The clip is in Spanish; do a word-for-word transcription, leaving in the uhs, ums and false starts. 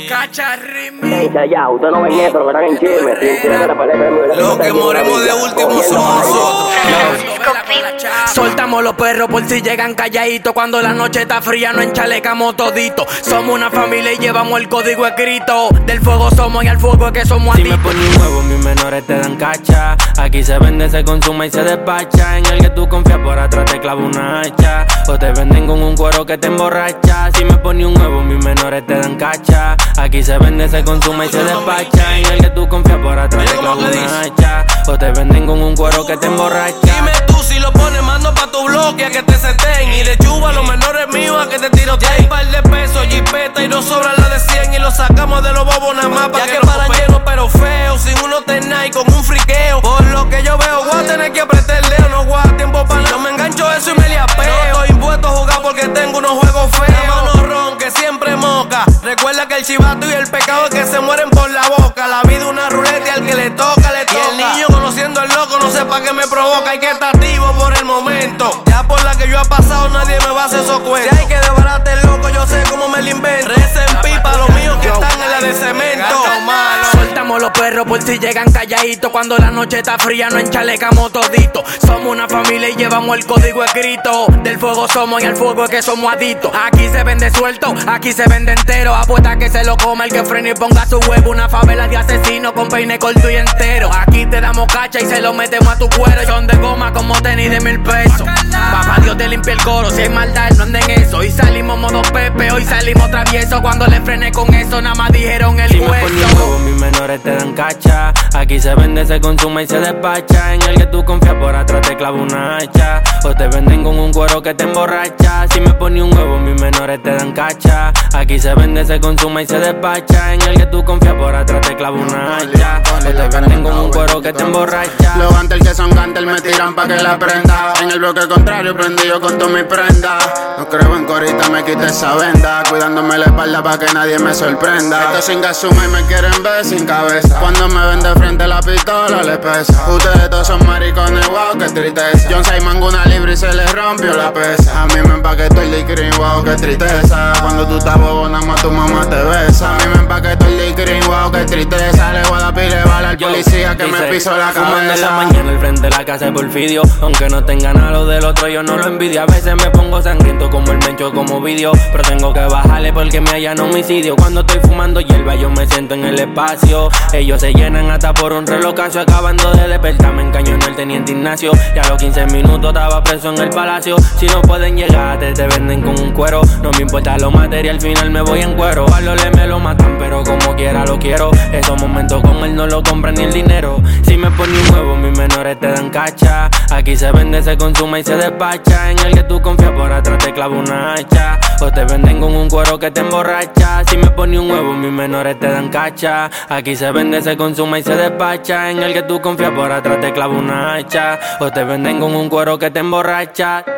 Cacharrimi. Ey, ya, ustedes no ven eso, lo verán en chisme. Lo que morimos de último somos nosotros. Soltamos los perros por si llegan calladitos. Cuando la noche está fría no enchalecamos todito. Somos una familia y llevamos el código escrito. Del fuego somos y al fuego es que somos Si adictos. me pones un huevo, mis menores te dan cacha. Aquí se vende, se consume y se despacha. En el que tú confías por atrás te clava una hacha. O te venden con un cuero que te emborracha. Si me pones un huevo, mis menores te dan cacha. Aquí se vende, se consume y se despacha. En el que tú confías por atrás te clava una hacha. O te venden con un cuero que te emborracha. Dime tú si lo pones, mando pa' tu bloque a que te seten. Y de chuba los menores míos a que te tiroteen. Ya hay par de pesos, jipeta y nos sobra la de cien. Y lo sacamos de los bobos nada más pa' que, que paran llenos pero feos. Sin uno tener y con un friqueo. Por lo que yo veo, voy a tener que apretar el dedo. No voy a tiempo para yo me engancho eso y me liapeo. No estoy impuesto a jugar porque tengo unos juegos feos. La mano ron que siempre moca. Recuerda que el chivato y el pecado es que se mueren por la boca. La vida una ruleta y al que le toca, le toca. Y el niño conociendo el loco no sé pa' qué me provoca. Hay que estar activo por el momento. Ya por la que yo he pasado nadie me va a hacer esos cuentos. Si hay que desbarate el loco yo sé cómo me lo invento. Recen pipa los míos que están en la de cemento. Soltamos los perros por si llegan calladitos. Cuando la noche está fría no enchalecamos todito. Somos una familia y llevamos el código escrito. Del fuego somos y al fuego es que somos adictos. Aquí se vende suelto, aquí se vende entero. Apuesta que se lo coma el que frene y ponga su huevo. Una favela de asesinos con peine corto y entero. Aquí te damos cacha y se lo metemos a tu cuero. Son de goma como tenis de mil pesos. Papá Dios te limpia el coro, si hay maldad no anden en eso. Hoy salimos modo Pepe, hoy salimos travieso. Cuando le frené con eso nada más dijeron el Si hueso. me pones un huevo, mis menores te dan cacha. Aquí se vende, se consume y se despacha. En el que tú confías por atrás te clava una hacha. O te venden con un cuero que te emborracha. Si me pones un huevo, mis menores te dan cacha. Aquí se vende, se consume y se despacha. En el que tú confías por atrás te clava una hacha. O te venden con un cuero que te emborracha. Los gantel que son gantel me tiran pa' que la prenda. En el bloque contrario prendido con toda mi prenda. No creo en corita, me quité esa venda. Cuidándome la espalda pa' que nadie me sorprenda. Estos sin gasuma y me quieren ver sin cabeza. Cuando me ven de frente la pistola les pesa. Ustedes todos son maricones, wow, qué tristeza. John Simon una libre y se les rompió la pesa. A mí me empaquetó el licrin, wow, qué tristeza. Cuando tú estás bobo nada más tu mamá te besa. A mí me empaquetó el licrin, wow, qué tristeza. Le voy a dar pile bala al policía que me pisó la Fumando en la cabeza. mañana al frente de la casa de Porfidio. Aunque no tenga nada lo del otro yo no lo envidio. A veces me pongo sangriento como el mencho como vídeo. Pero tengo que bajarle porque me hallan homicidio. Cuando estoy fumando hierba yo me siento en el espacio. Ellos se llenan hasta por un reloj casi acabando de despertar. Me encañonó el teniente Ignacio. Y a los quince minutos estaba preso en el palacio. Si no pueden llegar te, te venden con un cuero. No me importa lo material, al final me voy en cuero. A lo le me lo matan pero como quiera lo quiero. Esos momentos con él no lo compran ni el dinero. Si me pone un huevo mis menores te dan cacha. Aquí se vende, se consume y se despacha. En el que tú confías por atrás te clava una hacha. O te venden con un cuero que te emborracha. Si me pone un huevo mis menores te dan cacha. Aquí se vende, se consume y se despacha. En el que tú confías por atrás te clava una hacha. O te venden con un cuero que te emborracha.